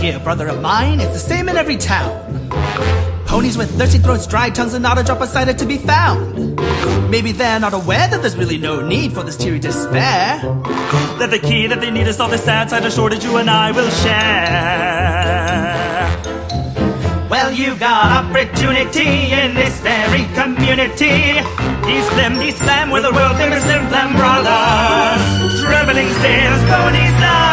here, brother of mine. It's the same in every town. Ponies with thirsty throats, dry tongues, and not a drop of cider to be found. Maybe they're not aware that there's really no need for this teary despair. That the key that they need is all the sad cider shortage you and I will share. Well, you've got opportunity in this very community. These Flam, we're the world famous Slim Flam brothers. Traveling sailors, ponies,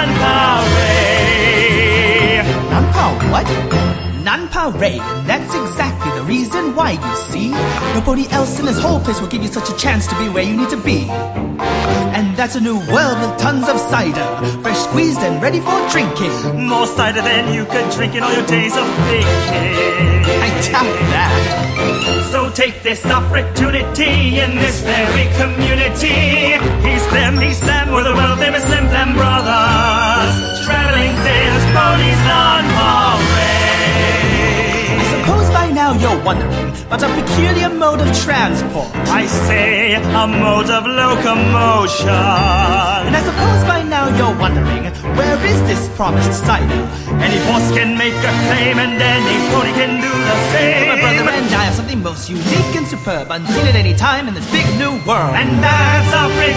non-parade. Non-pa what? Non-parade, and that's exactly the reason why, you see. Nobody else in this whole place will give you such a chance to be where you need to be. And that's a new world with tons of cider, fresh squeezed and ready for drinking. More cider than you could drink in all your days of thinking. I doubt that. So take this opportunity in this very community. He's Flam, we're the world famous Slim Flam brothers. Traveling sailors, ponies, non-parade. Suppose by now you're wondering about a peculiar mode of transport. I say a mode of locomotion. And I suppose by now you're wondering, where is this promised cider? Any horse can make a claim and any pony can do the same. My brother and I have something most unique and superb, unseen at any time in this big new world. And that's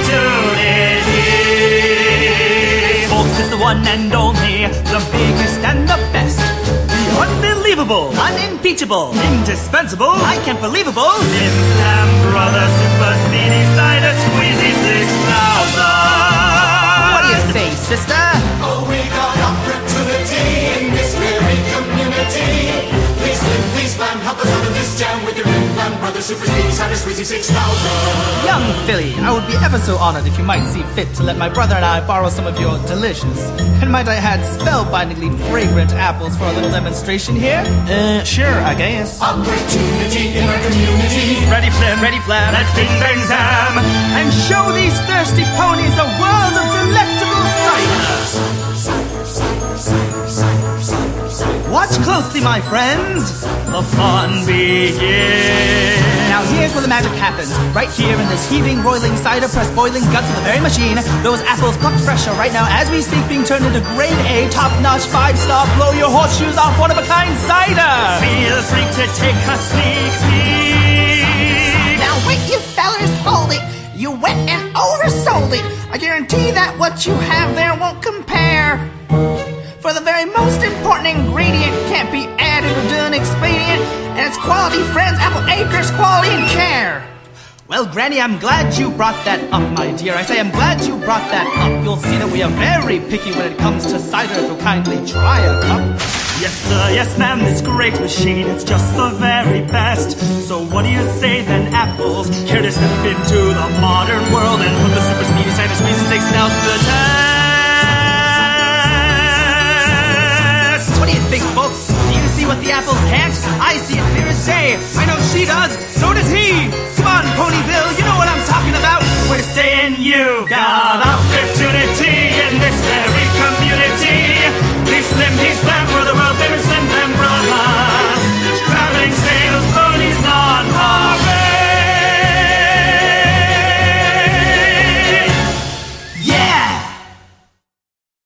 opportunity. Folks is the one and only, the biggest and the best. Unbelievable, unimpeachable, indispensable, I can't believable. Slim Flam Brothers Super Speedy Cider Squeezy 6000. What do you say, sister? Oh, we got opportunity in this very community. Please, please, Flam, help us out of this jam with your Slim Flam Brothers Super Speedy Cider Squeezy 6000. Young Philly, I would be ever so honored if you might see fit to let my brother and I borrow some of your delicious, and might I add, spellbindingly fragrant apples for a little demonstration here? Sure, I guess. Opportunity in our community. Ready, Flam, let's ding bang zam and show these thirsty ponies a world of delectable cider. Watch closely, my friends. The fun begins. Now here's where the magic happens. Right here in this heaving, roiling cider press, boiling guts of the very machine. Those apples plucked fresh are right now, as we speak, being turned into grade A, top-notch, 5-star, blow your horseshoes off, one-of-a-kind cider. Feel free to take a sneak peek. Now wait, you fellers, hold it. You went and oversold it. I guarantee that what you have there won't compare. For the very most important ingredient can't be added or done expedient, and it's quality, friends, Apple Acres, quality and care. Well, Granny, I'm glad you brought that up, my dear. I say I'm glad you brought that up. You'll see that we are very picky when it comes to cider, if you'll kindly try a cup. Yes, sir, yes, ma'am, this great machine, it's just the very best. So what do you say then, apples? Care to step into the modern world and put the Super Speedy Cider Squeezy 6000 to the test? What do you think, folks? Do you see what the apples can't? I see it clear as day. I know she does. So